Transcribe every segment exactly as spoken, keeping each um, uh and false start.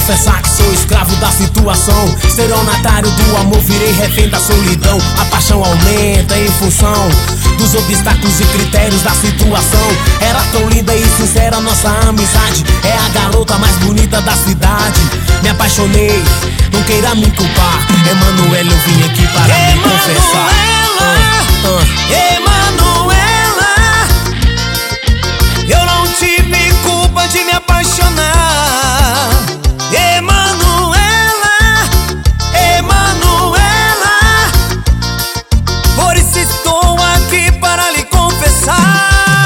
confessar que sou escravo da situação. Estelionatário do amor, virei refém da solidão. A paixão aumenta em função dos obstáculos e critérios da situação. Era tão linda e sincera nossa amizade. É a garota mais bonita da cidade. Me apaixonei, não queira me culpar. Emanuela, eu vim aqui para Emanuela, me confessar. uh, uh. Emanuela, eu não tive culpa de me apaixonar. Emanuela, Emanuela, por isso estou aqui para lhe confessar.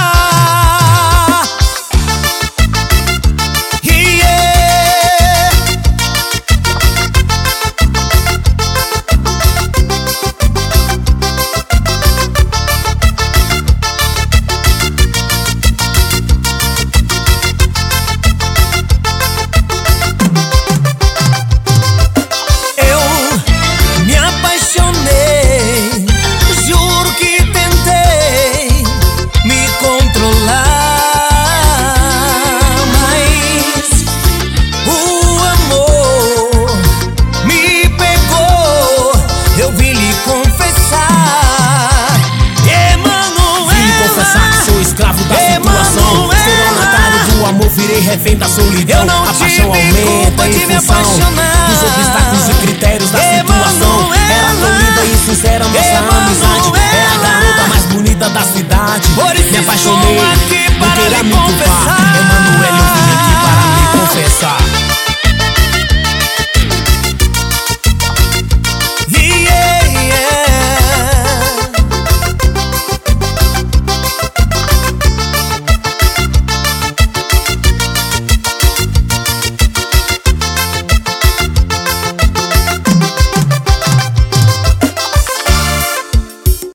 Escravo da situação, estelionatário do amor, virei refém da solidão. Eu não a paixão aumenta em função dos obstáculos e critérios da situação. Era tão linda e sincera nossa amizade. É a garota mais bonita da cidade. Me apaixonei, não queira me culpar.